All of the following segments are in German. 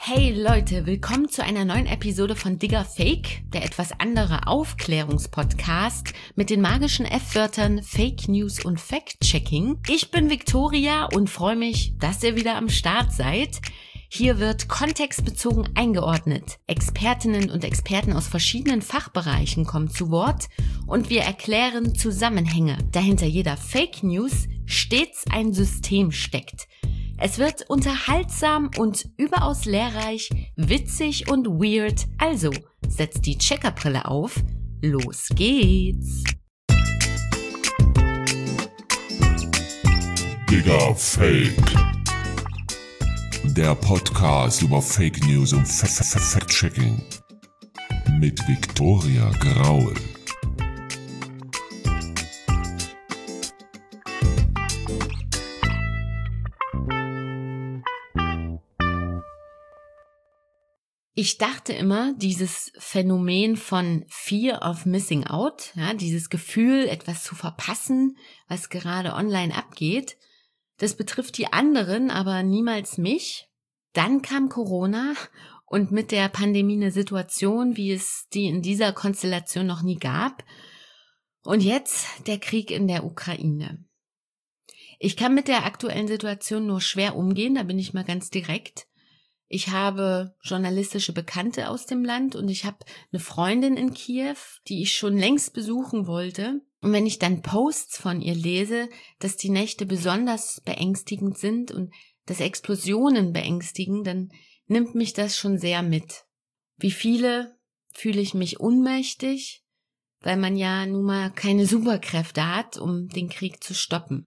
Hey Leute, willkommen zu einer neuen Episode von Digger Fake, der etwas andere Aufklärungspodcast mit den magischen F-Wörtern Fake News und Fact-Checking. Ich bin Victoria und freue mich, dass ihr wieder am Start seid. Hier wird kontextbezogen eingeordnet. Expertinnen und Experten aus verschiedenen Fachbereichen kommen zu Wort und wir erklären Zusammenhänge, da hinter jeder Fake News stets ein System steckt. Es wird unterhaltsam und überaus lehrreich, witzig und weird. Also, setzt die Checkerbrille auf. Los geht's! Digger Fake. Der Podcast über Fake News und Fact-Checking. Mit Victoria Graul. Ich dachte immer, dieses Phänomen von Fear of Missing Out, ja, dieses Gefühl, etwas zu verpassen, was gerade online abgeht, das betrifft die anderen, aber niemals mich. Dann kam Corona und mit der Pandemie eine Situation, wie es die in dieser Konstellation noch nie gab. Und jetzt der Krieg in der Ukraine. Ich kann mit der aktuellen Situation nur schwer umgehen, da bin ich mal ganz direkt. Ich habe journalistische Bekannte aus dem Land und ich habe eine Freundin in Kiew, die ich schon längst besuchen wollte. Und wenn ich dann Posts von ihr lese, dass die Nächte besonders beängstigend sind und dass Explosionen beängstigen, dann nimmt mich das schon sehr mit. Wie viele fühle ich mich ohnmächtig, weil man ja nun mal keine Superkräfte hat, um den Krieg zu stoppen.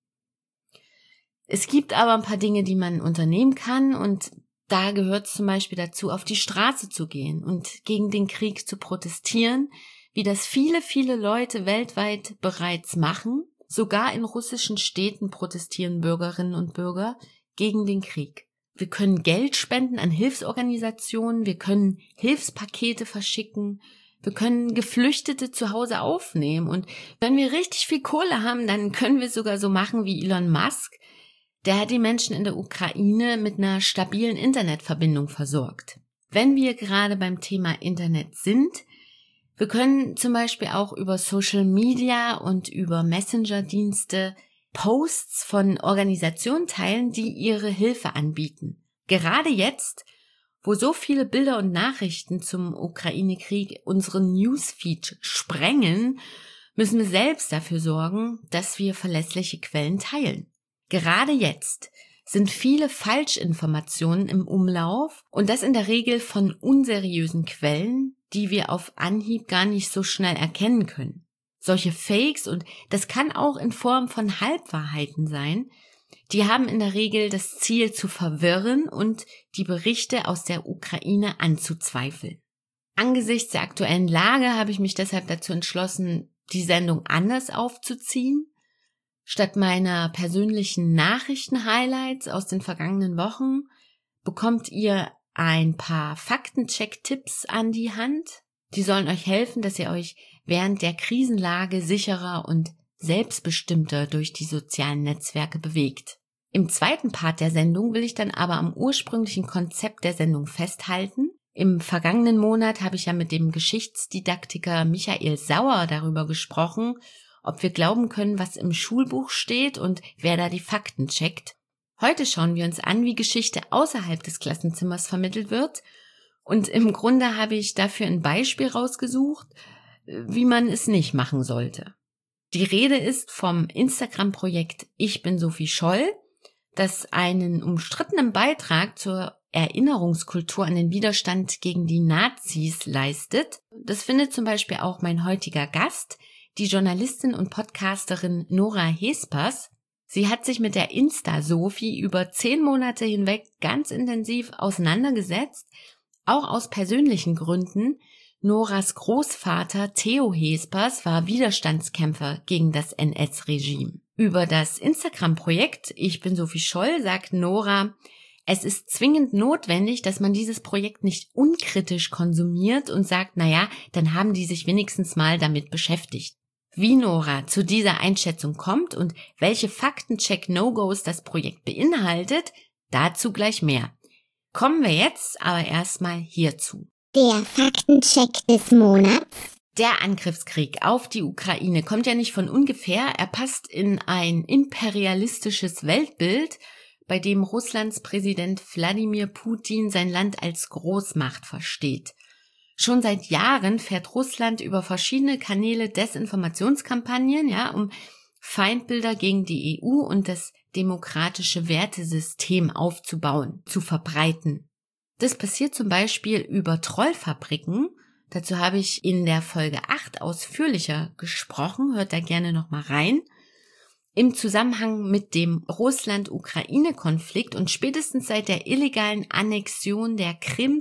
Es gibt aber ein paar Dinge, die man unternehmen kann und da gehört zum Beispiel dazu, auf die Straße zu gehen und gegen den Krieg zu protestieren, wie das viele, viele Leute weltweit bereits machen. Sogar in russischen Städten protestieren Bürgerinnen und Bürger gegen den Krieg. Wir können Geld spenden an Hilfsorganisationen, wir können Hilfspakete verschicken, wir können Geflüchtete zu Hause aufnehmen und wenn wir richtig viel Kohle haben, dann können wir sogar so machen wie Elon Musk. Der hat die Menschen in der Ukraine mit einer stabilen Internetverbindung versorgt. Wenn wir gerade beim Thema Internet sind, wir können zum Beispiel auch über Social Media und über Messenger-Dienste Posts von Organisationen teilen, die ihre Hilfe anbieten. Gerade jetzt, wo so viele Bilder und Nachrichten zum Ukraine-Krieg unseren Newsfeed sprengen, müssen wir selbst dafür sorgen, dass wir verlässliche Quellen teilen. Gerade jetzt sind viele Falschinformationen im Umlauf und das in der Regel von unseriösen Quellen, die wir auf Anhieb gar nicht so schnell erkennen können. Solche Fakes, und das kann auch in Form von Halbwahrheiten sein, die haben in der Regel das Ziel zu verwirren und die Berichte aus der Ukraine anzuzweifeln. Angesichts der aktuellen Lage habe ich mich deshalb dazu entschlossen, die Sendung anders aufzuziehen. Statt meiner persönlichen Nachrichten-Highlights aus den vergangenen Wochen bekommt ihr ein paar Faktencheck-Tipps an die Hand. Die sollen euch helfen, dass ihr euch während der Krisenlage sicherer und selbstbestimmter durch die sozialen Netzwerke bewegt. Im zweiten Part der Sendung will ich dann aber am ursprünglichen Konzept der Sendung festhalten. Im vergangenen Monat habe ich ja mit dem Geschichtsdidaktiker Michael Sauer darüber gesprochen, ob wir glauben können, was im Schulbuch steht und wer da die Fakten checkt. Heute schauen wir uns an, wie Geschichte außerhalb des Klassenzimmers vermittelt wird. Und im Grunde habe ich dafür ein Beispiel rausgesucht, wie man es nicht machen sollte. Die Rede ist vom Instagram-Projekt Ich bin Sophie Scholl, das einen umstrittenen Beitrag zur Erinnerungskultur an den Widerstand gegen die Nazis leistet. Das findet zum Beispiel auch mein heutiger Gast, die Journalistin und Podcasterin Nora Hespers. Sie hat sich mit der Insta-Sophie über 10 Monate hinweg ganz intensiv auseinandergesetzt, auch aus persönlichen Gründen. Noras Großvater Theo Hespers war Widerstandskämpfer gegen das NS-Regime. Über das Instagram-Projekt Ich bin Sophie Scholl sagt Nora, es ist zwingend notwendig, dass man dieses Projekt nicht unkritisch konsumiert und sagt, naja, dann haben die sich wenigstens mal damit beschäftigt. Wie Nora zu dieser Einschätzung kommt und welche Faktencheck-No-Gos das Projekt beinhaltet, dazu gleich mehr. Kommen wir jetzt aber erstmal hierzu. Der Faktencheck des Monats. Der Angriffskrieg auf die Ukraine kommt ja nicht von ungefähr. Er passt in ein imperialistisches Weltbild, bei dem Russlands Präsident Wladimir Putin sein Land als Großmacht versteht. Schon seit Jahren fährt Russland über verschiedene Kanäle Desinformationskampagnen, um Feindbilder gegen die EU und das demokratische Wertesystem aufzubauen, zu verbreiten. Das passiert zum Beispiel über Trollfabriken. Dazu habe ich in der Folge 8 ausführlicher gesprochen, hört da gerne nochmal rein. Im Zusammenhang mit dem Russland-Ukraine-Konflikt und spätestens seit der illegalen Annexion der Krim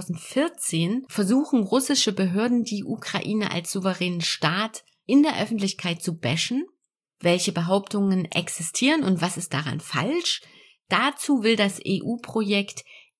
2014 versuchen russische Behörden, die Ukraine als souveränen Staat in der Öffentlichkeit zu bashen. Welche Behauptungen existieren und was ist daran falsch? Dazu will das EU-Projekt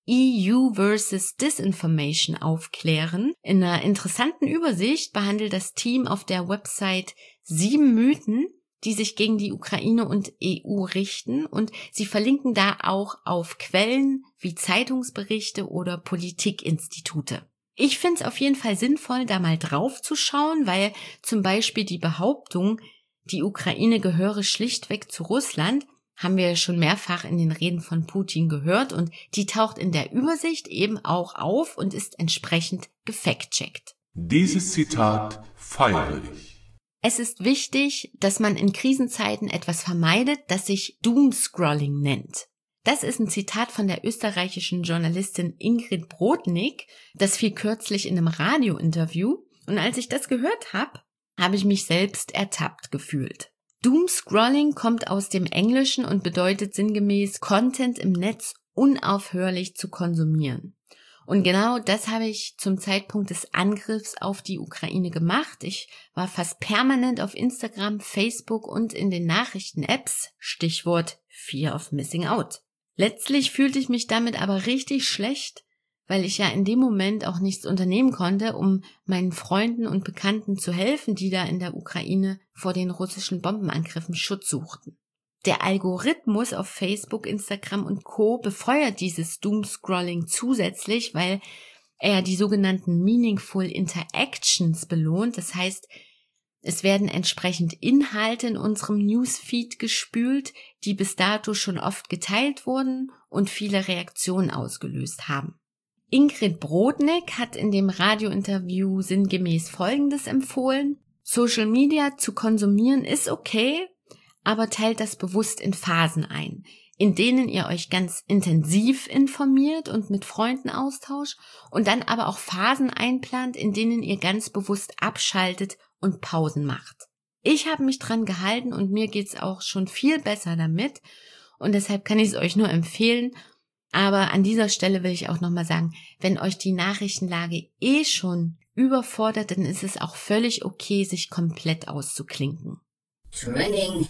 EU versus Disinformation aufklären. In einer interessanten Übersicht behandelt das Team auf der Website 7 Mythen, die sich gegen die Ukraine und EU richten, und sie verlinken da auch auf Quellen wie Zeitungsberichte oder Politikinstitute. Ich finde es auf jeden Fall sinnvoll, da mal drauf zu schauen, weil zum Beispiel die Behauptung, die Ukraine gehöre schlichtweg zu Russland, haben wir schon mehrfach in den Reden von Putin gehört, und die taucht in der Übersicht eben auch auf und ist entsprechend gefact-checkt. Dieses Zitat feiere ich. Es ist wichtig, dass man in Krisenzeiten etwas vermeidet, das sich Doomscrolling nennt. Das ist ein Zitat von der österreichischen Journalistin Ingrid Brodnik, das fiel kürzlich in einem Radiointerview, und als ich das gehört habe, habe ich mich selbst ertappt gefühlt. Doomscrolling kommt aus dem Englischen und bedeutet sinngemäß, Content im Netz unaufhörlich zu konsumieren. Und genau das habe ich zum Zeitpunkt des Angriffs auf die Ukraine gemacht. Ich war fast permanent auf Instagram, Facebook und in den Nachrichten-Apps, Stichwort Fear of Missing Out. Letztlich fühlte ich mich damit aber richtig schlecht, weil ich ja in dem Moment auch nichts unternehmen konnte, um meinen Freunden und Bekannten zu helfen, die da in der Ukraine vor den russischen Bombenangriffen Schutz suchten. Der Algorithmus auf Facebook, Instagram und Co. befeuert dieses Doomscrolling zusätzlich, weil er die sogenannten Meaningful Interactions belohnt. Das heißt, es werden entsprechend Inhalte in unserem Newsfeed gespült, die bis dato schon oft geteilt wurden und viele Reaktionen ausgelöst haben. Ingrid Brodnik hat in dem Radiointerview sinngemäß Folgendes empfohlen: Social Media zu konsumieren ist okay, aber teilt das bewusst in Phasen ein, in denen ihr euch ganz intensiv informiert und mit Freunden austauscht und dann aber auch Phasen einplant, in denen ihr ganz bewusst abschaltet und Pausen macht. Ich habe mich dran gehalten und mir geht's auch schon viel besser damit, und deshalb kann ich es euch nur empfehlen. Aber an dieser Stelle will ich auch nochmal sagen, wenn euch die Nachrichtenlage schon überfordert, dann ist es auch völlig okay, sich komplett auszuklinken. Trending.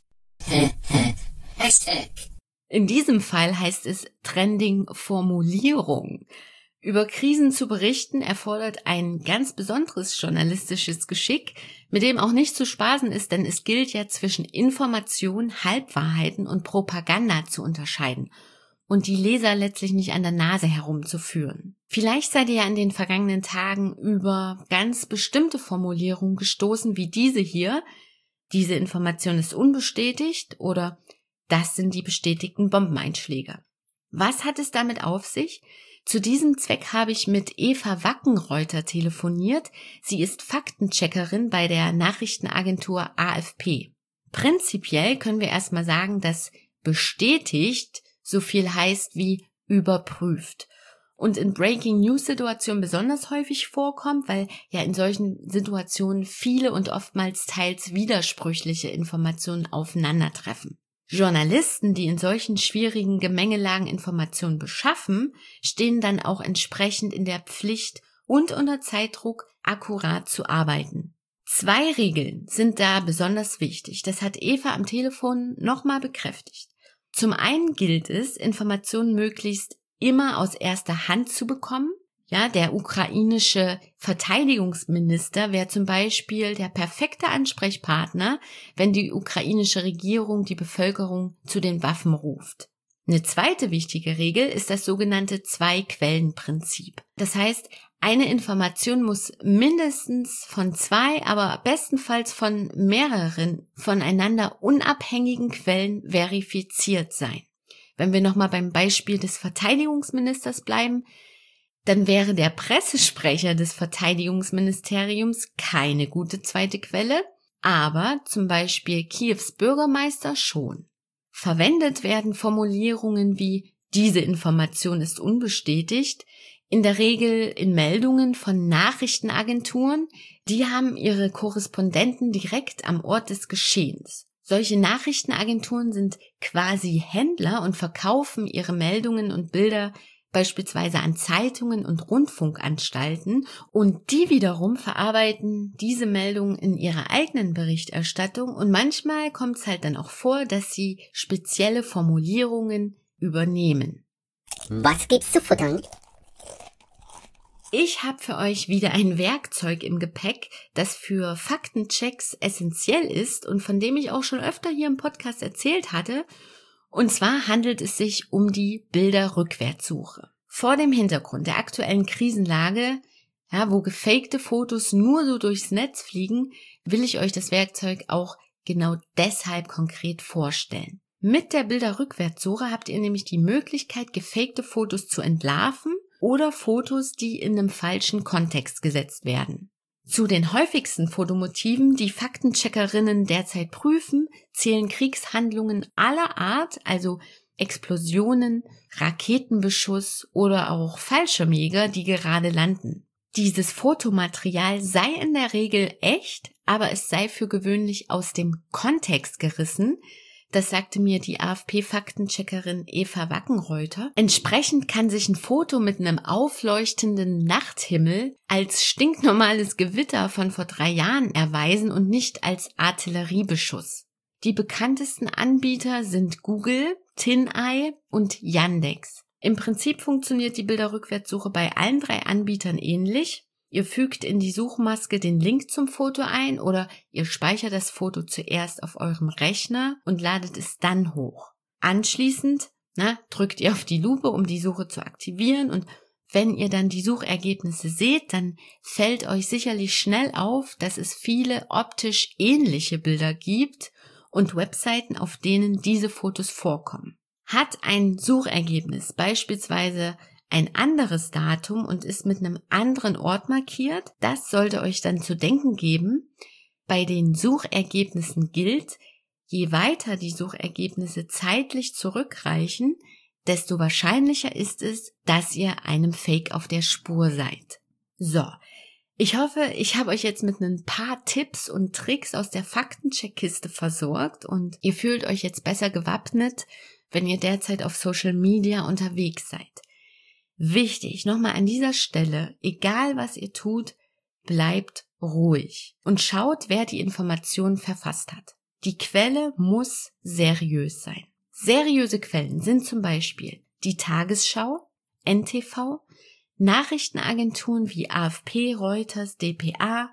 Hashtag. In diesem Fall heißt es Trending-Formulierung. Über Krisen zu berichten erfordert ein ganz besonderes journalistisches Geschick, mit dem auch nicht zu spaßen ist, denn es gilt ja zwischen Information, Halbwahrheiten und Propaganda zu unterscheiden und die Leser letztlich nicht an der Nase herumzuführen. Vielleicht seid ihr ja in den vergangenen Tagen über ganz bestimmte Formulierungen gestoßen, wie diese hier: Diese Information ist unbestätigt oder das sind die bestätigten Bombeneinschläge. Was hat es damit auf sich? Zu diesem Zweck habe ich mit Eva Wackenreuter telefoniert. Sie ist Faktencheckerin bei der Nachrichtenagentur AFP. Prinzipiell können wir erstmal sagen, dass bestätigt so viel heißt wie überprüft und in Breaking-News-Situationen besonders häufig vorkommt, weil ja in solchen Situationen viele und oftmals teils widersprüchliche Informationen aufeinandertreffen. Journalisten, die in solchen schwierigen Gemengelagen Informationen beschaffen, stehen dann auch entsprechend in der Pflicht und unter Zeitdruck akkurat zu arbeiten. 2 Regeln sind da besonders wichtig. Das hat Eva am Telefon nochmal bekräftigt. Zum einen gilt es, Informationen möglichst immer aus erster Hand zu bekommen. Ja, der ukrainische Verteidigungsminister wäre zum Beispiel der perfekte Ansprechpartner, wenn die ukrainische Regierung die Bevölkerung zu den Waffen ruft. Eine zweite wichtige Regel ist das sogenannte Zwei-Quellen-Prinzip. Das heißt, eine Information muss mindestens von 2, aber bestenfalls von mehreren voneinander unabhängigen Quellen verifiziert sein. Wenn wir nochmal beim Beispiel des Verteidigungsministers bleiben, dann wäre der Pressesprecher des Verteidigungsministeriums keine gute zweite Quelle, aber zum Beispiel Kiews Bürgermeister schon. Verwendet werden Formulierungen wie „diese Information ist unbestätigt", in der Regel in Meldungen von Nachrichtenagenturen, die haben ihre Korrespondenten direkt am Ort des Geschehens. Solche Nachrichtenagenturen sind quasi Händler und verkaufen ihre Meldungen und Bilder beispielsweise an Zeitungen und Rundfunkanstalten, und die wiederum verarbeiten diese Meldungen in ihrer eigenen Berichterstattung, und manchmal kommt es halt dann auch vor, dass sie spezielle Formulierungen übernehmen. Was gibt's zu futtern? Ich habe für euch wieder ein Werkzeug im Gepäck, das für Faktenchecks essentiell ist und von dem ich auch schon öfter hier im Podcast erzählt hatte. Und zwar handelt es sich um die Bilderrückwärtssuche. Vor dem Hintergrund der aktuellen Krisenlage, wo gefakte Fotos nur so durchs Netz fliegen, will ich euch das Werkzeug auch genau deshalb konkret vorstellen. Mit der Bilderrückwärtssuche habt ihr nämlich die Möglichkeit, gefakte Fotos zu entlarven oder Fotos, die in einem falschen Kontext gesetzt werden. Zu den häufigsten Fotomotiven, die Faktencheckerinnen derzeit prüfen, zählen Kriegshandlungen aller Art, also Explosionen, Raketenbeschuss oder auch Fallschirmjäger, die gerade landen. Dieses Fotomaterial sei in der Regel echt, aber es sei für gewöhnlich aus dem Kontext gerissen. Das sagte mir die AfP-Faktencheckerin Eva Wackenreuter. Entsprechend kann sich ein Foto mit einem aufleuchtenden Nachthimmel als stinknormales Gewitter von vor 3 Jahren erweisen und nicht als Artilleriebeschuss. Die bekanntesten Anbieter sind Google, TinEye und Yandex. Im Prinzip funktioniert die Bilderrückwärtssuche bei allen 3 Anbietern ähnlich. Ihr fügt in die Suchmaske den Link zum Foto ein oder ihr speichert das Foto zuerst auf eurem Rechner und ladet es dann hoch. Anschließend drückt ihr auf die Lupe, um die Suche zu aktivieren, und wenn ihr dann die Suchergebnisse seht, dann fällt euch sicherlich schnell auf, dass es viele optisch ähnliche Bilder gibt und Webseiten, auf denen diese Fotos vorkommen. Hat ein Suchergebnis beispielsweise ein anderes Datum und ist mit einem anderen Ort markiert, das sollte euch dann zu denken geben. Bei den Suchergebnissen gilt, je weiter die Suchergebnisse zeitlich zurückreichen, desto wahrscheinlicher ist es, dass ihr einem Fake auf der Spur seid. So, ich hoffe, ich habe euch jetzt mit ein paar Tipps und Tricks aus der Faktencheckkiste versorgt und ihr fühlt euch jetzt besser gewappnet, wenn ihr derzeit auf Social Media unterwegs seid. Wichtig, nochmal an dieser Stelle, egal was ihr tut, bleibt ruhig und schaut, wer die Informationen verfasst hat. Die Quelle muss seriös sein. Seriöse Quellen sind zum Beispiel die Tagesschau, NTV, Nachrichtenagenturen wie AfP, Reuters, dpa,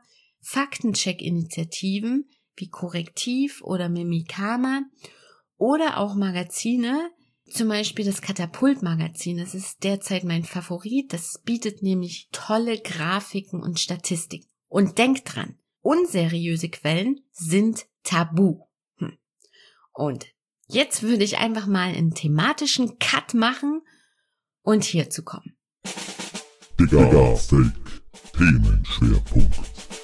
Faktencheck-Initiativen wie Korrektiv oder Mimikama oder auch Magazine, zum Beispiel das Katapult-Magazin. Das ist derzeit mein Favorit. Das bietet nämlich tolle Grafiken und Statistiken. Und denkt dran, unseriöse Quellen sind tabu. Und jetzt würde ich einfach mal einen thematischen Cut machen und hierzu kommen. Digga, Fake, Themenschwerpunkt.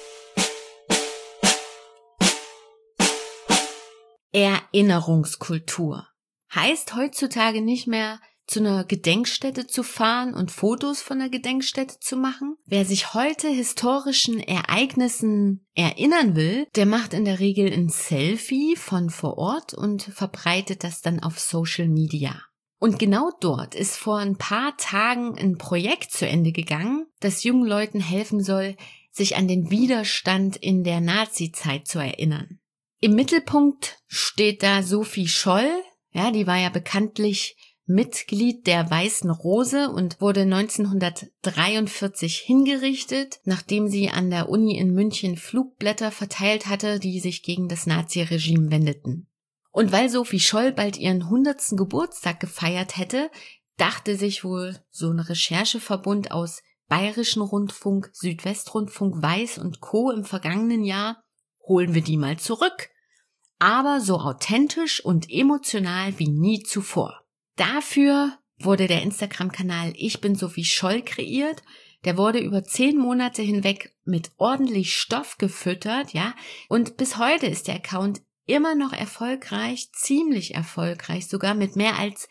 Erinnerungskultur. Heißt heutzutage nicht mehr, zu einer Gedenkstätte zu fahren und Fotos von der Gedenkstätte zu machen. Wer sich heute historischen Ereignissen erinnern will, der macht in der Regel ein Selfie von vor Ort und verbreitet das dann auf Social Media. Und genau dort ist vor ein paar Tagen ein Projekt zu Ende gegangen, das jungen Leuten helfen soll, sich an den Widerstand in der Nazi-Zeit zu erinnern. Im Mittelpunkt steht da Sophie Scholl. Ja, die war ja bekanntlich Mitglied der Weißen Rose und wurde 1943 hingerichtet, nachdem sie an der Uni in München Flugblätter verteilt hatte, die sich gegen das Naziregime wendeten. Und weil Sophie Scholl bald ihren 100. Geburtstag gefeiert hätte, dachte sich wohl so ein Rechercheverbund aus Bayerischen Rundfunk, Südwestrundfunk, Weiß und Co. im vergangenen Jahr, holen wir die mal zurück. Aber so authentisch und emotional wie nie zuvor. Dafür wurde der Instagram-Kanal Ich bin Sophie Scholl kreiert. Der wurde über 10 Monate hinweg mit ordentlich Stoff gefüttert, ja. Und bis heute ist der Account immer noch erfolgreich, ziemlich erfolgreich, sogar mit mehr als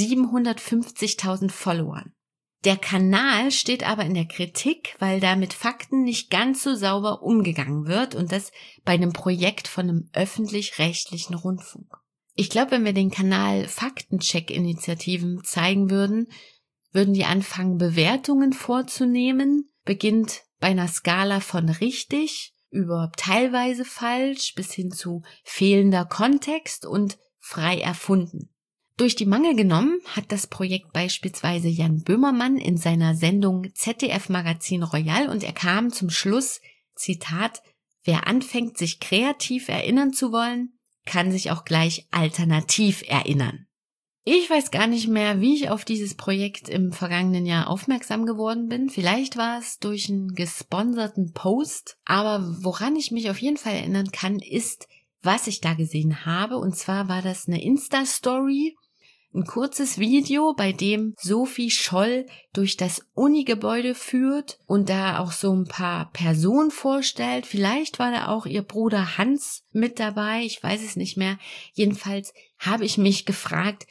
750.000 Followern. Der Kanal steht aber in der Kritik, weil da mit Fakten nicht ganz so sauber umgegangen wird und das bei einem Projekt von einem öffentlich-rechtlichen Rundfunk. Ich glaube, wenn wir den Kanal Faktencheck-Initiativen zeigen würden, würden die anfangen, Bewertungen vorzunehmen, beginnt bei einer Skala von richtig über teilweise falsch bis hin zu fehlender Kontext und frei erfunden. Durch die Mangel genommen hat das Projekt beispielsweise Jan Böhmermann in seiner Sendung ZDF Magazin Royal und er kam zum Schluss, Zitat, wer anfängt, sich kreativ erinnern zu wollen, kann sich auch gleich alternativ erinnern. Ich weiß gar nicht mehr, wie ich auf dieses Projekt im vergangenen Jahr aufmerksam geworden bin. Vielleicht war es durch einen gesponserten Post, aber woran ich mich auf jeden Fall erinnern kann, ist, was ich da gesehen habe. Und zwar war das eine Insta-Story, ein kurzes Video, bei dem Sophie Scholl durch das Uni-Gebäude führt und da auch so ein paar Personen vorstellt. Vielleicht war da auch ihr Bruder Hans mit dabei, ich weiß es nicht mehr. Jedenfalls habe ich mich gefragt,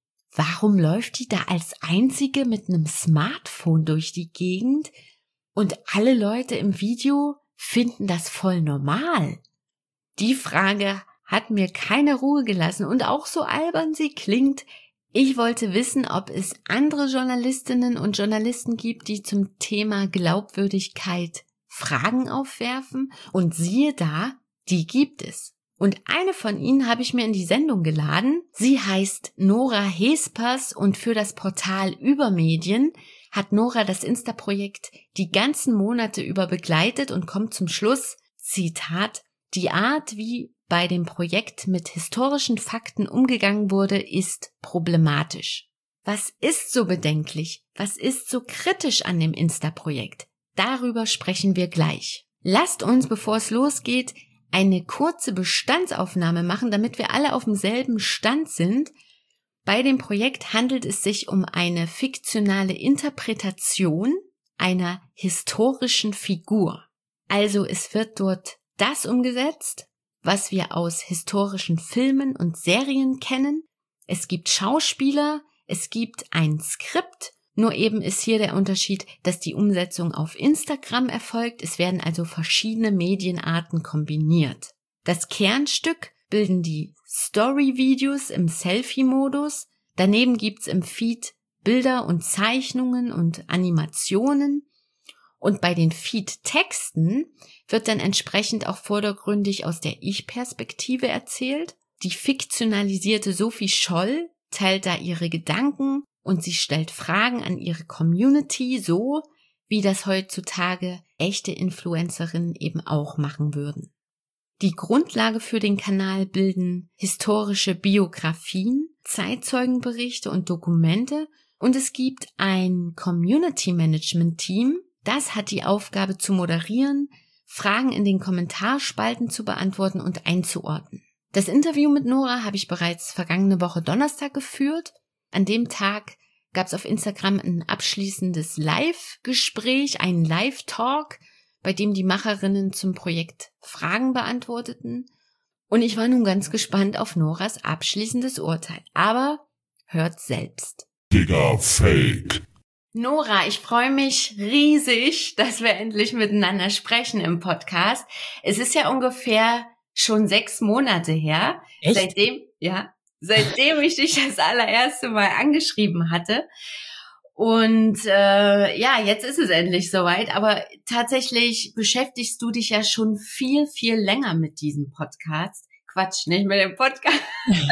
warum läuft die da als Einzige mit einem Smartphone durch die Gegend und alle Leute im Video finden das voll normal? Die Frage hat mir keine Ruhe gelassen und auch so albern sie klingt, ich wollte wissen, ob es andere Journalistinnen und Journalisten gibt, die zum Thema Glaubwürdigkeit Fragen aufwerfen und siehe da, die gibt es. Und eine von ihnen habe ich mir in die Sendung geladen. Sie heißt Nora Hespers und für das Portal Übermedien hat Nora das Insta-Projekt die ganzen Monate über begleitet und kommt zum Schluss, Zitat, die Art, wie bei dem Projekt mit historischen Fakten umgegangen wurde, ist problematisch. Was ist so bedenklich? Was ist so kritisch an dem Insta-Projekt? Darüber sprechen wir gleich. Lasst uns, bevor es losgeht, eine kurze Bestandsaufnahme machen, damit wir alle auf demselben Stand sind. Bei dem Projekt handelt es sich um eine fiktionale Interpretation einer historischen Figur. Also es wird dort das umgesetzt, was wir aus historischen Filmen und Serien kennen. Es gibt Schauspieler, es gibt ein Skript, nur eben ist hier der Unterschied, dass die Umsetzung auf Instagram erfolgt. Es werden also verschiedene Medienarten kombiniert. Das Kernstück bilden die Story-Videos im Selfie-Modus. Daneben gibt's im Feed Bilder und Zeichnungen und Animationen. Und bei den Feed-Texten wird dann entsprechend auch vordergründig aus der Ich-Perspektive erzählt. Die fiktionalisierte Sophie Scholl teilt da ihre Gedanken und sie stellt Fragen an ihre Community, so wie das heutzutage echte Influencerinnen eben auch machen würden. Die Grundlage für den Kanal bilden historische Biografien, Zeitzeugenberichte und Dokumente und es gibt ein Community-Management-Team, das hat die Aufgabe zu moderieren, Fragen in den Kommentarspalten zu beantworten und einzuordnen. Das Interview mit Nora habe ich bereits vergangene Woche Donnerstag geführt. An dem Tag gab es auf Instagram ein abschließendes Live-Gespräch, einen Live-Talk, bei dem die Macherinnen zum Projekt Fragen beantworteten. Und ich war nun ganz gespannt auf Noras abschließendes Urteil. Aber hört selbst. Digga, Fake. Nora, ich freue mich riesig, dass wir endlich miteinander sprechen im Podcast. Es ist ja ungefähr schon 6 Monate her. Echt? Seitdem ich dich das allererste Mal angeschrieben hatte. Und jetzt ist es endlich soweit. Aber tatsächlich beschäftigst du dich ja schon viel, viel länger mit diesem Podcast. Quatsch, nicht mit dem Podcast.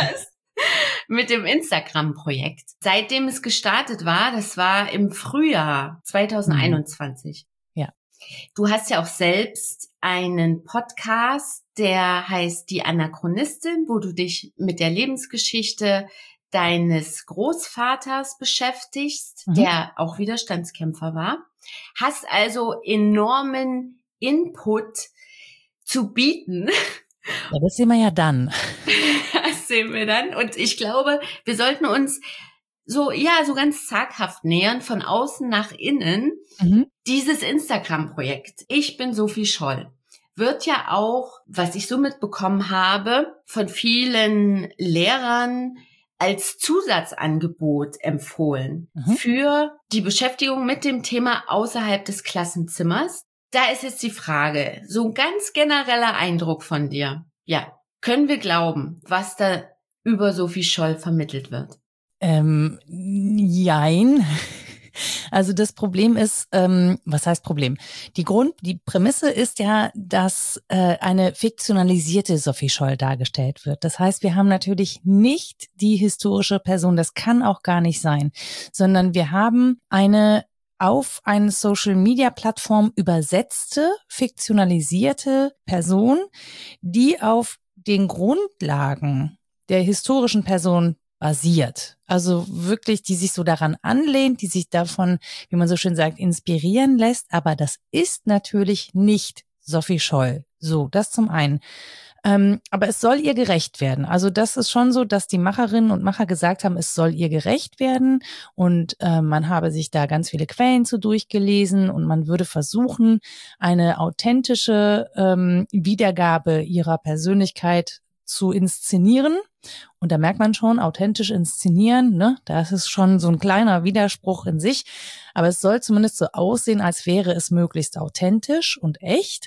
Mit dem Instagram-Projekt. Seitdem es gestartet war, das war im Frühjahr 2021. Ja. Du hast ja auch selbst einen Podcast, der heißt Die Anachronistin, wo du dich mit der Lebensgeschichte deines Großvaters beschäftigst, der auch Widerstandskämpfer war. Hast also enormen Input zu bieten. Ja, das sehen wir ja dann. Das sehen wir dann. Und ich glaube, wir sollten uns so ganz zaghaft nähern, von außen nach innen. Dieses Instagram-Projekt, Ich bin Sophie Scholl, wird ja auch, was ich so mitbekommen habe, von vielen Lehrern als Zusatzangebot empfohlen für die Beschäftigung mit dem Thema außerhalb des Klassenzimmers. Da ist jetzt die Frage, so ein ganz genereller Eindruck von dir. Ja, können wir glauben, was da über Sophie Scholl vermittelt wird? Jein. Also das Problem ist, was heißt Problem? Die Prämisse ist ja, dass eine fiktionalisierte Sophie Scholl dargestellt wird. Das heißt, wir haben natürlich nicht die historische Person, das kann auch gar nicht sein, sondern wir haben eine auf eine Social-Media-Plattform übersetzte, fiktionalisierte Person, die auf den Grundlagen der historischen Person basiert. Also wirklich, die sich so daran anlehnt, die sich davon, wie man so schön sagt, inspirieren lässt. Aber das ist natürlich nicht Sophie Scholl. So, das zum einen. Aber es soll ihr gerecht werden. Also das ist schon so, dass die Macherinnen und Macher gesagt haben, es soll ihr gerecht werden. Und man habe sich da ganz viele Quellen zu durchgelesen und man würde versuchen, eine authentische Wiedergabe ihrer Persönlichkeit zu inszenieren. Und da merkt man schon, authentisch inszenieren, ne? Das ist schon so ein kleiner Widerspruch in sich. Aber es soll zumindest so aussehen, als wäre es möglichst authentisch und echt.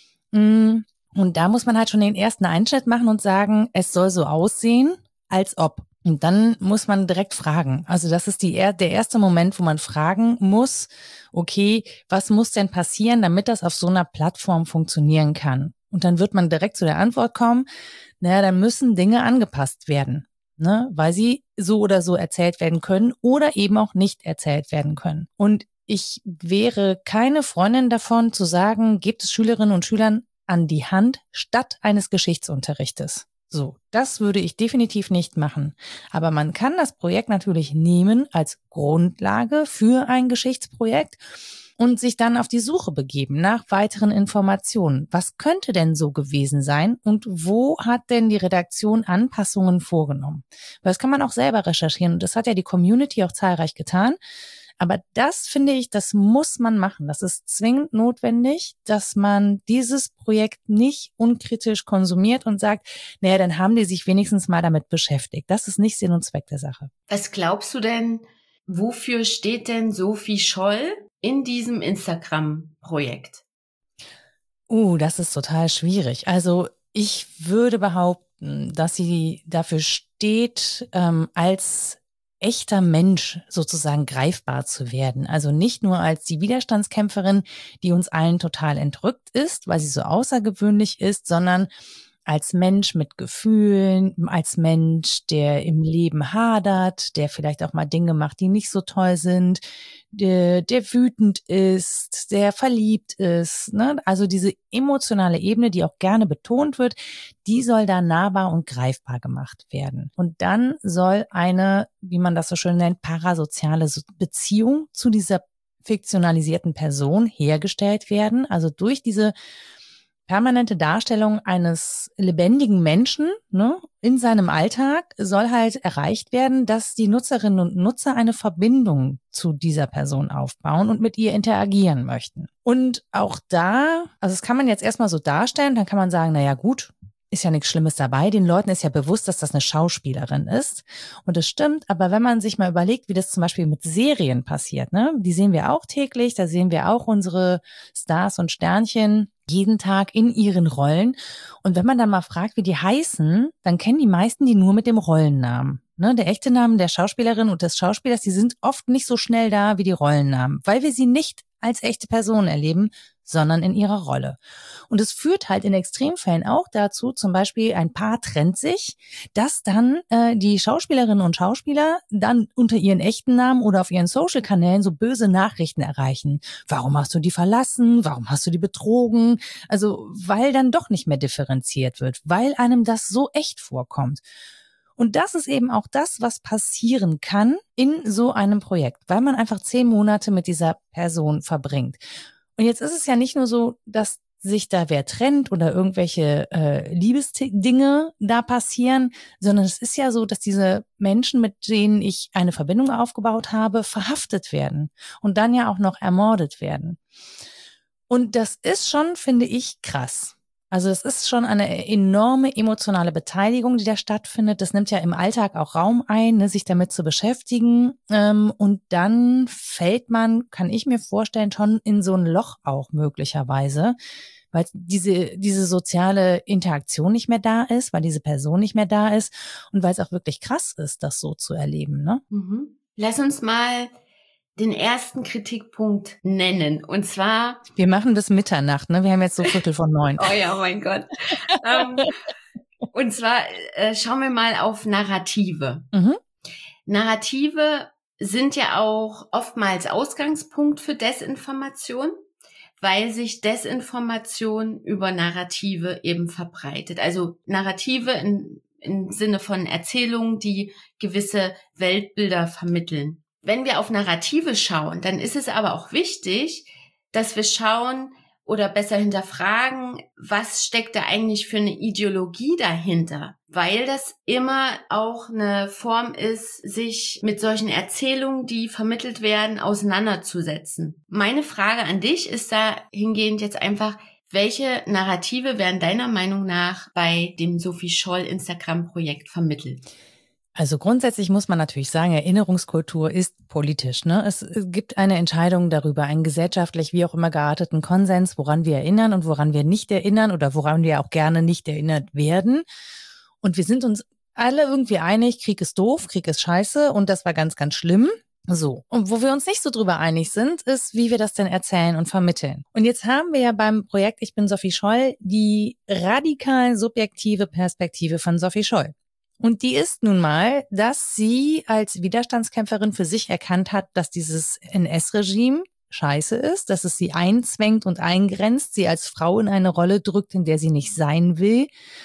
Und da muss man halt schon den ersten Einschnitt machen und sagen, es soll so aussehen, als ob. Und dann muss man direkt fragen. Also das ist der erste Moment, wo man fragen muss, okay, was muss denn passieren, damit das auf so einer Plattform funktionieren kann? Und dann wird man direkt zu der Antwort kommen, naja, dann müssen Dinge angepasst werden, ne, weil sie so oder so erzählt werden können oder eben auch nicht erzählt werden können. Und ich wäre keine Freundin davon zu sagen, gebt es Schülerinnen und Schülern an die Hand statt eines Geschichtsunterrichtes. So, das würde ich definitiv nicht machen. Aber man kann das Projekt natürlich nehmen als Grundlage für ein Geschichtsprojekt und sich dann auf die Suche begeben nach weiteren Informationen. Was könnte denn so gewesen sein und wo hat denn die Redaktion Anpassungen vorgenommen? Weil das kann man auch selber recherchieren und das hat ja die Community auch zahlreich getan. Aber das finde ich, das muss man machen. Das ist zwingend notwendig, dass man dieses Projekt nicht unkritisch konsumiert und sagt, naja, dann haben die sich wenigstens mal damit beschäftigt. Das ist nicht Sinn und Zweck der Sache. Was glaubst du denn, wofür steht denn Sophie Scholl in diesem Instagram-Projekt? Das ist total schwierig. Also ich würde behaupten, dass sie dafür steht, als echter Mensch sozusagen greifbar zu werden. Also nicht nur als die Widerstandskämpferin, die uns allen total entrückt ist, weil sie so außergewöhnlich ist, sondern als Mensch mit Gefühlen, als Mensch, der im Leben hadert, der vielleicht auch mal Dinge macht, die nicht so toll sind, der wütend ist, der verliebt ist, ne? Also diese emotionale Ebene, die auch gerne betont wird, die soll da nahbar und greifbar gemacht werden. Und dann soll eine, wie man das so schön nennt, parasoziale Beziehung zu dieser fiktionalisierten Person hergestellt werden. Also durch diese permanente Darstellung eines lebendigen Menschen, ne, in seinem Alltag soll halt erreicht werden, dass die Nutzerinnen und Nutzer eine Verbindung zu dieser Person aufbauen und mit ihr interagieren möchten. Und auch da, also das kann man jetzt erstmal so darstellen, dann kann man sagen, naja gut, ist ja nichts Schlimmes dabei. Den Leuten ist ja bewusst, dass das eine Schauspielerin ist. Und das stimmt, aber wenn man sich mal überlegt, wie das zum Beispiel mit Serien passiert, ne, die sehen wir auch täglich, da sehen wir auch unsere Stars und Sternchen jeden Tag in ihren Rollen. Und wenn man dann mal fragt, wie die heißen, dann kennen die meisten die nur mit dem Rollennamen. Ne, der echte Name der Schauspielerin und des Schauspielers, die sind oft nicht so schnell da wie die Rollennamen, weil wir sie nicht als echte Person erleben, sondern in ihrer Rolle. Und es führt halt in Extremfällen auch dazu, zum Beispiel ein Paar trennt sich, dass dann die Schauspielerinnen und Schauspieler dann unter ihren echten Namen oder auf ihren Social-Kanälen so böse Nachrichten erreichen. Warum hast du die verlassen? Warum hast du die betrogen? Also weil dann doch nicht mehr differenziert wird, weil einem das so echt vorkommt. Und das ist eben auch das, was passieren kann in so einem Projekt, weil man einfach 10 Monate mit dieser Person verbringt. Und jetzt ist es ja nicht nur so, dass sich da wer trennt oder irgendwelche Liebesdinge da passieren, sondern es ist ja so, dass diese Menschen, mit denen ich eine Verbindung aufgebaut habe, verhaftet werden und dann ja auch noch ermordet werden. Und das ist schon, finde ich, krass. Also es ist schon eine enorme emotionale Beteiligung, die da stattfindet. Das nimmt ja im Alltag auch Raum ein, ne, sich damit zu beschäftigen. Und dann fällt man, kann ich mir vorstellen, schon in so ein Loch auch möglicherweise, weil diese soziale Interaktion nicht mehr da ist, weil diese Person nicht mehr da ist und weil es auch wirklich krass ist, das so zu erleben. Ne? Mhm. Lass uns mal den ersten Kritikpunkt nennen. Und zwar... Wir machen bis Mitternacht, ne? Wir haben jetzt so 8:45. Oh ja, mein Gott. Und zwar schauen wir mal auf Narrative. Mhm. Narrative sind ja auch oftmals Ausgangspunkt für Desinformation, weil sich Desinformation über Narrative eben verbreitet. Also Narrative im Sinne von Erzählungen, die gewisse Weltbilder vermitteln. Wenn wir auf Narrative schauen, dann ist es aber auch wichtig, dass wir schauen oder besser hinterfragen, was steckt da eigentlich für eine Ideologie dahinter? Weil das immer auch eine Form ist, sich mit solchen Erzählungen, die vermittelt werden, auseinanderzusetzen. Meine Frage an dich ist da hingehend jetzt einfach, welche Narrative werden deiner Meinung nach bei dem Sophie Scholl Instagram-Projekt vermittelt? Also grundsätzlich muss man natürlich sagen, Erinnerungskultur ist politisch. Ne? Es gibt eine Entscheidung darüber, einen gesellschaftlich wie auch immer gearteten Konsens, woran wir erinnern und woran wir nicht erinnern oder woran wir auch gerne nicht erinnert werden. Und wir sind uns alle irgendwie einig, Krieg ist doof, Krieg ist scheiße und das war ganz, ganz schlimm. So. Und wo wir uns nicht so drüber einig sind, ist, wie wir das denn erzählen und vermitteln. Und jetzt haben wir ja beim Projekt Ich bin Sophie Scholl die radikal subjektive Perspektive von Sophie Scholl. Und die ist nun mal, dass sie als Widerstandskämpferin für sich erkannt hat, dass dieses NS-Regime scheiße ist, dass es sie einzwängt und eingrenzt, sie als Frau in eine Rolle drückt, in der sie nicht sein will.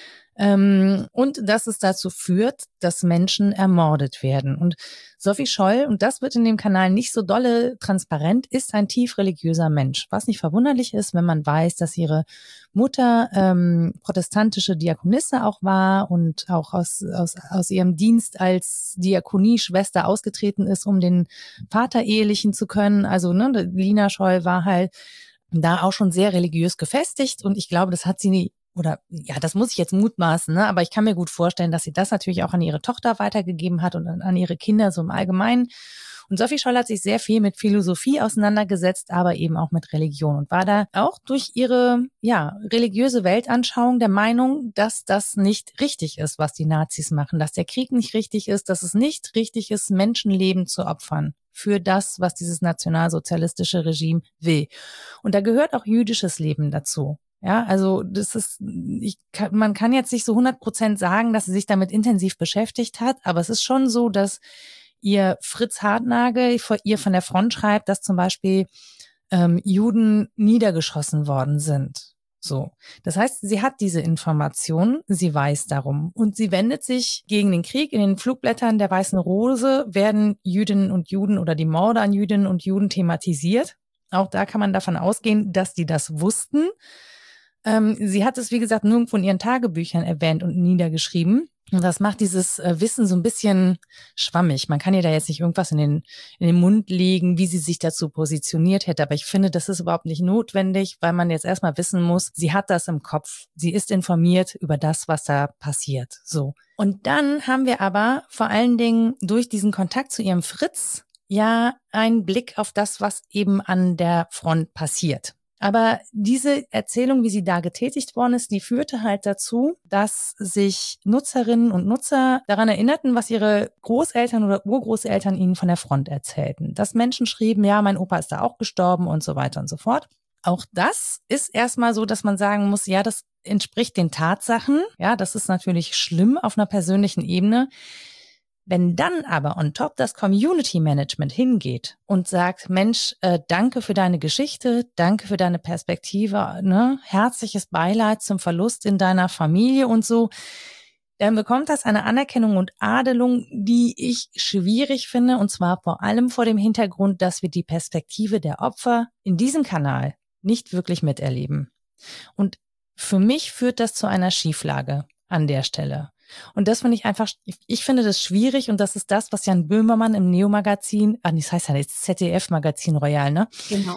Und dass es dazu führt, dass Menschen ermordet werden. Und Sophie Scholl, und das wird in dem Kanal nicht so dolle transparent, ist ein tief religiöser Mensch. Was nicht verwunderlich ist, wenn man weiß, dass ihre Mutter protestantische Diakonisse auch war und auch aus ihrem Dienst als Diakonieschwester ausgetreten ist, um den Vater ehelichen zu können. Also ne, Lina Scholl war halt da auch schon sehr religiös gefestigt und ich glaube, das hat sie nie. Oder ja, das muss ich jetzt mutmaßen, ne? Aber ich kann mir gut vorstellen, dass sie das natürlich auch an ihre Tochter weitergegeben hat und an ihre Kinder so im Allgemeinen. Und Sophie Scholl hat sich sehr viel mit Philosophie auseinandergesetzt, aber eben auch mit Religion und war da auch durch ihre religiöse Weltanschauung der Meinung, dass das nicht richtig ist, was die Nazis machen, dass der Krieg nicht richtig ist, dass es nicht richtig ist, Menschenleben zu opfern für das, was dieses nationalsozialistische Regime will. Und da gehört auch jüdisches Leben dazu. Ja, also das ist, man kann jetzt nicht so 100% sagen, dass sie sich damit intensiv beschäftigt hat, aber es ist schon so, dass ihr Fritz Hartnagel ihr von der Front schreibt, dass zum Beispiel Juden niedergeschossen worden sind. So, das heißt, sie hat diese Information, sie weiß darum und sie wendet sich gegen den Krieg. In den Flugblättern der Weißen Rose werden Jüdinnen und Juden oder die Morde an Jüdinnen und Juden thematisiert. Auch da kann man davon ausgehen, dass die das wussten. Sie hat es, wie gesagt, nirgendwo in ihren Tagebüchern erwähnt und niedergeschrieben. Und das macht dieses Wissen so ein bisschen schwammig. Man kann ihr da jetzt nicht irgendwas in den Mund legen, wie sie sich dazu positioniert hätte. Aber ich finde, das ist überhaupt nicht notwendig, weil man jetzt erstmal wissen muss, sie hat das im Kopf. Sie ist informiert über das, was da passiert. So. Und dann haben wir aber vor allen Dingen durch diesen Kontakt zu ihrem Fritz ja einen Blick auf das, was eben an der Front passiert. Aber diese Erzählung, wie sie da getätigt worden ist, die führte halt dazu, dass sich Nutzerinnen und Nutzer daran erinnerten, was ihre Großeltern oder Urgroßeltern ihnen von der Front erzählten. Dass Menschen schrieben, ja, mein Opa ist da auch gestorben und so weiter und so fort. Auch das ist erstmal so, dass man sagen muss, ja, das entspricht den Tatsachen. Ja, das ist natürlich schlimm auf einer persönlichen Ebene. Wenn dann aber on top das Community Management hingeht und sagt, Mensch, danke für deine Geschichte, danke für deine Perspektive, ne, herzliches Beileid zum Verlust in deiner Familie und so, dann bekommt das eine Anerkennung und Adelung, die ich schwierig finde, und zwar vor allem vor dem Hintergrund, dass wir die Perspektive der Opfer in diesem Kanal nicht wirklich miterleben. Und für mich führt das zu einer Schieflage an der Stelle. Und das finde ich einfach, ich finde das schwierig, und das ist das, was Jan Böhmermann im Neo-Magazin, das heißt ja jetzt ZDF-Magazin Royal, ne? Genau.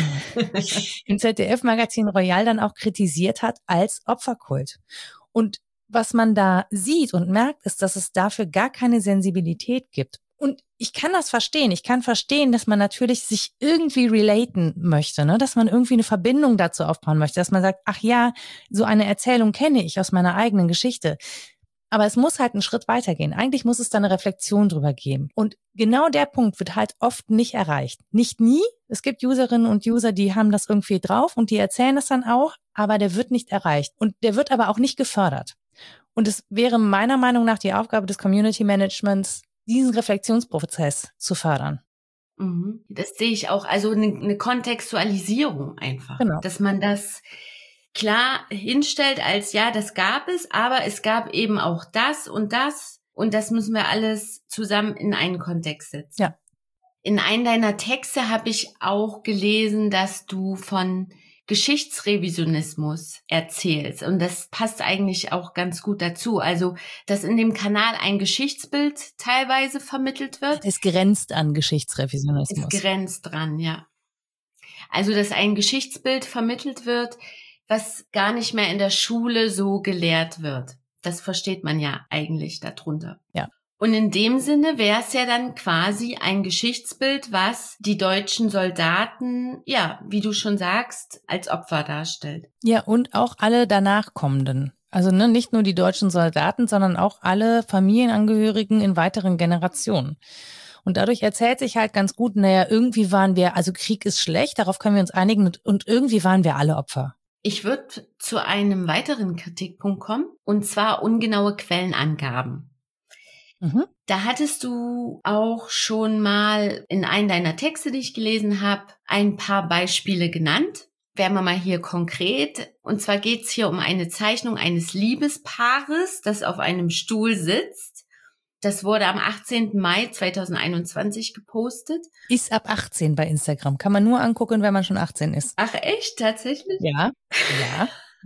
Im ZDF-Magazin Royal dann auch kritisiert hat als Opferkult. Und was man da sieht und merkt, ist, dass es dafür gar keine Sensibilität gibt. Und ich kann das verstehen. Ich kann verstehen, dass man natürlich sich irgendwie relaten möchte, ne? Dass man irgendwie eine Verbindung dazu aufbauen möchte, dass man sagt, ach ja, so eine Erzählung kenne ich aus meiner eigenen Geschichte. Aber es muss halt einen Schritt weitergehen. Eigentlich muss es da eine Reflexion drüber geben. Und genau der Punkt wird halt oft nicht erreicht. Nicht nie. Es gibt Userinnen und User, die haben das irgendwie drauf und die erzählen das dann auch, aber der wird nicht erreicht. Und der wird aber auch nicht gefördert. Und es wäre meiner Meinung nach die Aufgabe des Community Managements, diesen Reflexionsprozess zu fördern. Das sehe ich auch. Also eine Kontextualisierung einfach. Genau. Dass man das klar hinstellt als, ja, das gab es, aber es gab eben auch das und das müssen wir alles zusammen in einen Kontext setzen. Ja. In einem deiner Texte habe ich auch gelesen, dass du von Geschichtsrevisionismus erzählst, und das passt eigentlich auch ganz gut dazu. Also, dass in dem Kanal ein Geschichtsbild teilweise vermittelt wird. Es grenzt an Geschichtsrevisionismus. Es grenzt dran, ja. Also, dass ein Geschichtsbild vermittelt wird, was gar nicht mehr in der Schule so gelehrt wird. Das versteht man ja eigentlich darunter. Ja. Und in dem Sinne wäre es ja dann quasi ein Geschichtsbild, was die deutschen Soldaten, ja, wie du schon sagst, als Opfer darstellt. Ja, und auch alle danach kommenden. Also nicht nur die deutschen Soldaten, sondern auch alle Familienangehörigen in weiteren Generationen. Und dadurch erzählt sich halt ganz gut, naja, irgendwie waren wir, also Krieg ist schlecht, darauf können wir uns einigen, und irgendwie waren wir alle Opfer. Ich würde zu einem weiteren Kritikpunkt kommen, und zwar ungenaue Quellenangaben. Da hattest du auch schon mal in einem deiner Texte, die ich gelesen habe, ein paar Beispiele genannt. Wären wir mal hier konkret. Und zwar geht's hier um eine Zeichnung eines Liebespaares, das auf einem Stuhl sitzt. Das wurde am 18. Mai 2021 gepostet. Ist ab 18 bei Instagram. Kann man nur angucken, wenn man schon 18 ist. Ach echt? Tatsächlich? Ja. Ja.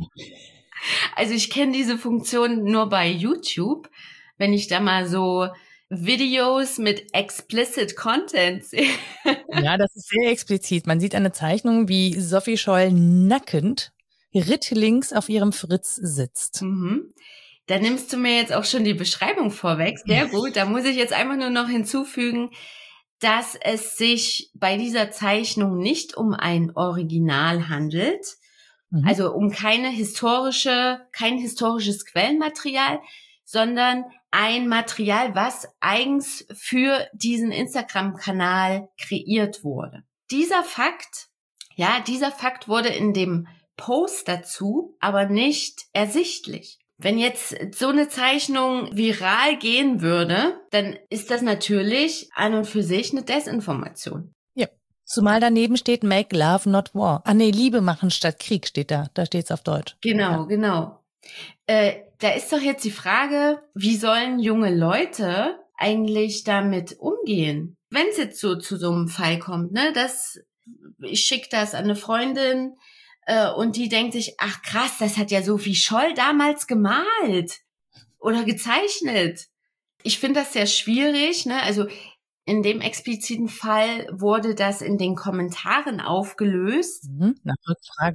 Also ich kenne diese Funktion nur bei YouTube. Wenn ich da mal so Videos mit explicit Content sehe. Ja, das ist sehr explizit. Man sieht eine Zeichnung, wie Sophie Scholl nackend rittlings auf ihrem Fritz sitzt. Da nimmst du mir jetzt auch schon die Beschreibung vorweg. Sehr gut. Da muss ich jetzt einfach nur noch hinzufügen, dass es sich bei dieser Zeichnung nicht um ein Original handelt. Also um kein historisches Quellenmaterial, sondern ein Material, was eigens für diesen Instagram-Kanal kreiert wurde. Dieser Fakt wurde in dem Post dazu aber nicht ersichtlich. Wenn jetzt so eine Zeichnung viral gehen würde, dann ist das natürlich an und für sich eine Desinformation. Ja. Zumal daneben steht Make Love Not War. Liebe machen statt Krieg steht da. Da steht's auf Deutsch. Genau. Da ist doch jetzt die Frage, wie sollen junge Leute eigentlich damit umgehen? Wenn es jetzt so zu so einem Fall kommt, ne, ich schicke das an eine Freundin und die denkt sich, ach krass, das hat ja Sophie Scholl damals gemalt oder gezeichnet. Ich finde das sehr schwierig, ne? Also in dem expliziten Fall wurde das in den Kommentaren aufgelöst. Nach Rückfrage.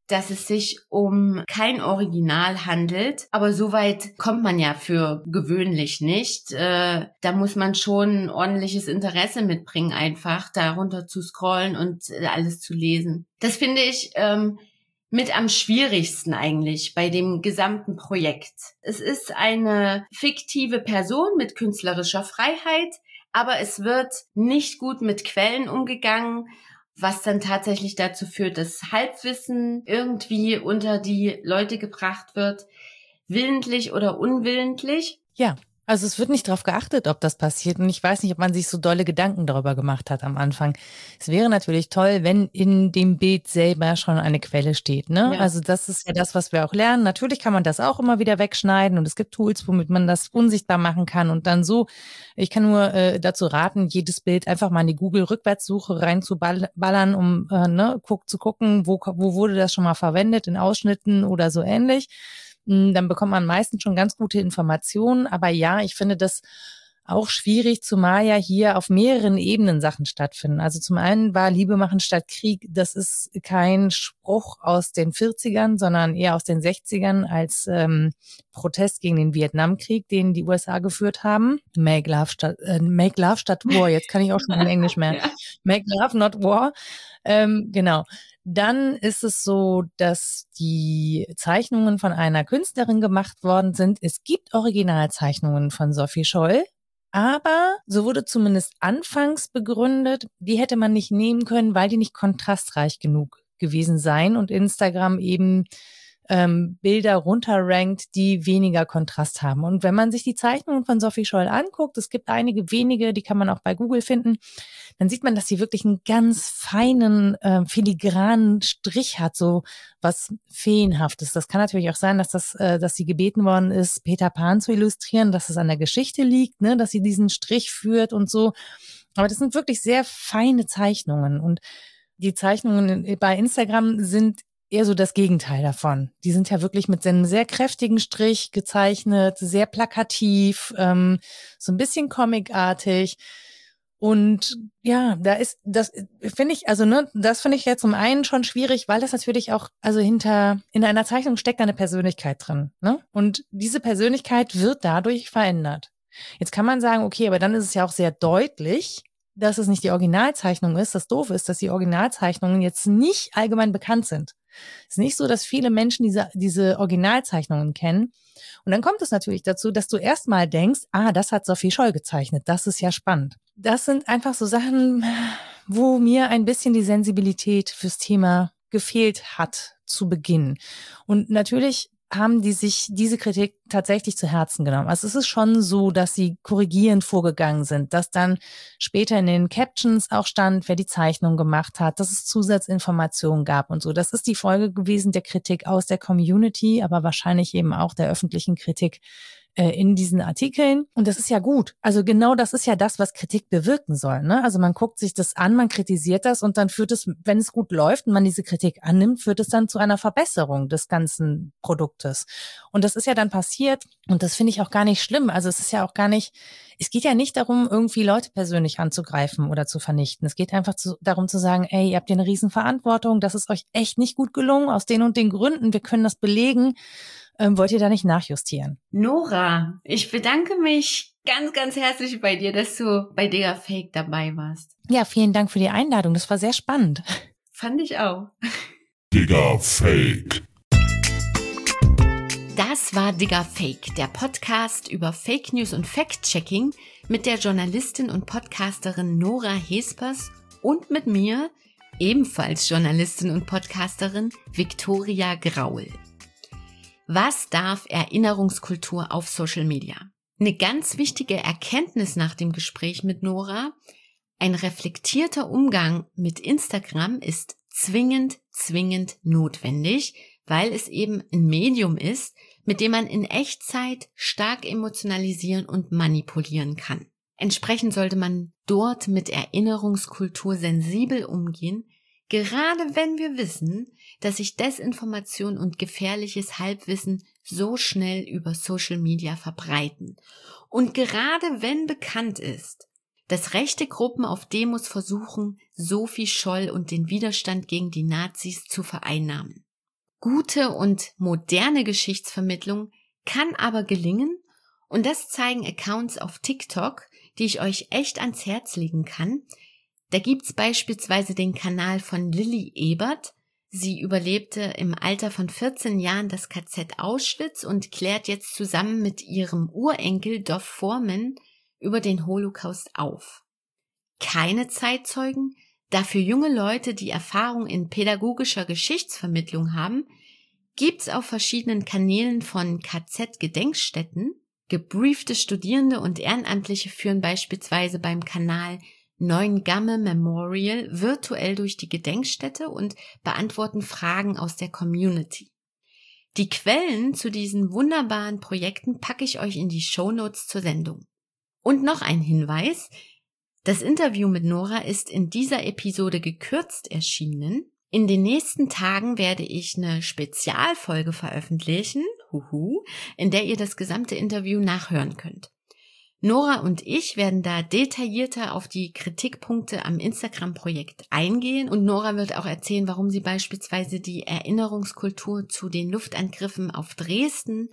dass es sich um kein Original handelt, aber so weit kommt man ja für gewöhnlich nicht. Da muss man schon ein ordentliches Interesse mitbringen, einfach darunter zu scrollen und alles zu lesen. Das finde ich mit am schwierigsten eigentlich bei dem gesamten Projekt. Es ist eine fiktive Person mit künstlerischer Freiheit, aber es wird nicht gut mit Quellen umgegangen, was dann tatsächlich dazu führt, dass Halbwissen irgendwie unter die Leute gebracht wird, willentlich oder unwillentlich. Ja, also es wird nicht darauf geachtet, ob das passiert. Und ich weiß nicht, ob man sich so dolle Gedanken darüber gemacht hat am Anfang. Es wäre natürlich toll, wenn in dem Bild selber schon eine Quelle steht, ne? Ja. Also das ist ja das, was wir auch lernen. Natürlich kann man das auch immer wieder wegschneiden und es gibt Tools, womit man das unsichtbar machen kann und dann so. Ich kann nur dazu raten, jedes Bild einfach mal in die Google-Rückwärtssuche reinzuballern, um zu gucken, wo wurde das schon mal verwendet, in Ausschnitten oder so ähnlich. Dann bekommt man meistens schon ganz gute Informationen. Aber ja, ich finde das auch schwierig, zumal ja hier auf mehreren Ebenen Sachen stattfinden. Also zum einen war Liebe machen statt Krieg, das ist kein Spruch aus den 40ern, sondern eher aus den 60ern als Protest gegen den Vietnamkrieg, den die USA geführt haben. Make love statt war. Jetzt kann ich auch schon in Englisch mehr. Ja. Make love, not war. Genau. Dann ist es so, dass die Zeichnungen von einer Künstlerin gemacht worden sind. Es gibt Originalzeichnungen von Sophie Scholl, aber so wurde zumindest anfangs begründet, die hätte man nicht nehmen können, weil die nicht kontrastreich genug gewesen seien und Instagram eben Bilder runterrankt, die weniger Kontrast haben. Und wenn man sich die Zeichnungen von Sophie Scholl anguckt, es gibt einige wenige, die kann man auch bei Google finden, dann sieht man, dass sie wirklich einen ganz feinen, filigranen Strich hat, so was Feenhaftes. Das kann natürlich auch sein, dass sie gebeten worden ist, Peter Pan zu illustrieren, dass es an der Geschichte liegt, ne, dass sie diesen Strich führt und so. Aber das sind wirklich sehr feine Zeichnungen. Und die Zeichnungen bei Instagram sind eher so das Gegenteil davon. Die sind ja wirklich mit einem sehr kräftigen Strich gezeichnet, sehr plakativ, so ein bisschen comicartig. Und ja, das finde ich jetzt zum einen schon schwierig, weil das natürlich auch, also in einer Zeichnung steckt eine Persönlichkeit drin, ne? Und diese Persönlichkeit wird dadurch verändert. Jetzt kann man sagen, okay, aber dann ist es ja auch sehr deutlich, dass es nicht die Originalzeichnung ist. Das Doofe ist, dass die Originalzeichnungen jetzt nicht allgemein bekannt sind. Es ist nicht so, dass viele Menschen diese Originalzeichnungen kennen. Und dann kommt es natürlich dazu, dass du erstmal denkst, das hat Sophie Scholl gezeichnet. Das ist ja spannend. Das sind einfach so Sachen, wo mir ein bisschen die Sensibilität fürs Thema gefehlt hat zu Beginn. Und natürlich haben die sich diese Kritik tatsächlich zu Herzen genommen. Also es ist schon so, dass sie korrigierend vorgegangen sind, dass dann später in den Captions auch stand, wer die Zeichnung gemacht hat, dass es Zusatzinformationen gab und so. Das ist die Folge gewesen der Kritik aus der Community, aber wahrscheinlich eben auch der öffentlichen Kritik in diesen Artikeln. Und das ist ja gut. Also genau das ist ja das, was Kritik bewirken soll, ne? Also man guckt sich das an, man kritisiert das und dann führt es, wenn es gut läuft und man diese Kritik annimmt, führt es dann zu einer Verbesserung des ganzen Produktes. Und das ist ja dann passiert und das finde ich auch gar nicht schlimm. Also es geht ja nicht darum, irgendwie Leute persönlich anzugreifen oder zu vernichten. Es geht einfach darum zu sagen, ey, ihr habt ja eine Riesenverantwortung, das ist euch echt nicht gut gelungen, aus den und den Gründen, wir können das belegen. Wollt ihr da nicht nachjustieren? Nora, ich bedanke mich ganz, ganz herzlich bei dir, dass du bei Digga Fake dabei warst. Ja, vielen Dank für die Einladung. Das war sehr spannend. Fand ich auch. Digga Fake. Das war Digga Fake, der Podcast über Fake News und Fact-Checking mit der Journalistin und Podcasterin Nora Hespers und mit mir, ebenfalls Journalistin und Podcasterin, Viktoria Graul. Was darf Erinnerungskultur auf Social Media? Eine ganz wichtige Erkenntnis nach dem Gespräch mit Nora: ein reflektierter Umgang mit Instagram ist zwingend notwendig, weil es eben ein Medium ist, mit dem man in Echtzeit stark emotionalisieren und manipulieren kann. Entsprechend sollte man dort mit Erinnerungskultur sensibel umgehen, gerade wenn wir wissen, dass sich Desinformation und gefährliches Halbwissen so schnell über Social Media verbreiten. Und gerade wenn bekannt ist, dass rechte Gruppen auf Demos versuchen, Sophie Scholl und den Widerstand gegen die Nazis zu vereinnahmen. Gute und moderne Geschichtsvermittlung kann aber gelingen und das zeigen Accounts auf TikTok, die ich euch echt ans Herz legen kann. Da gibt's beispielsweise den Kanal von Lilly Ebert. Sie überlebte im Alter von 14 Jahren das KZ Auschwitz und klärt jetzt zusammen mit ihrem Urenkel Dov Foreman über den Holocaust auf. Keine Zeitzeugen, dafür junge Leute, die Erfahrung in pädagogischer Geschichtsvermittlung haben, gibt's auf verschiedenen Kanälen von KZ-Gedenkstätten. Gebriefte Studierende und Ehrenamtliche führen beispielsweise beim Kanal Neuengamme Memorial virtuell durch die Gedenkstätte und beantworten Fragen aus der Community. Die Quellen zu diesen wunderbaren Projekten packe ich euch in die Shownotes zur Sendung. Und noch ein Hinweis: Das Interview mit Nora ist in dieser Episode gekürzt erschienen. In den nächsten Tagen werde ich eine Spezialfolge veröffentlichen, in der ihr das gesamte Interview nachhören könnt. Nora und ich werden da detaillierter auf die Kritikpunkte am Instagram-Projekt eingehen und Nora wird auch erzählen, warum sie beispielsweise die Erinnerungskultur zu den Luftangriffen auf Dresden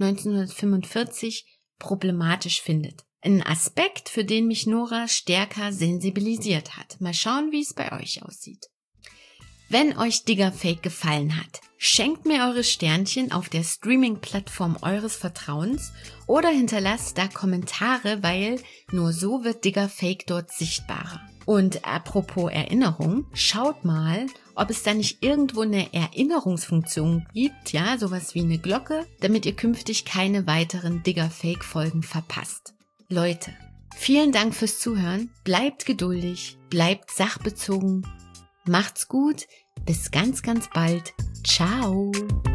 1945 problematisch findet. Ein Aspekt, für den mich Nora stärker sensibilisiert hat. Mal schauen, wie es bei euch aussieht. Wenn euch Diggerfake gefallen hat, schenkt mir eure Sternchen auf der Streaming-Plattform eures Vertrauens oder hinterlasst da Kommentare, weil nur so wird Diggerfake dort sichtbarer. Und apropos Erinnerung, schaut mal, ob es da nicht irgendwo eine Erinnerungsfunktion gibt, ja, sowas wie eine Glocke, damit ihr künftig keine weiteren Diggerfake-Folgen verpasst. Leute, vielen Dank fürs Zuhören, bleibt geduldig, bleibt sachbezogen, macht's gut, bis ganz, ganz bald. Ciao!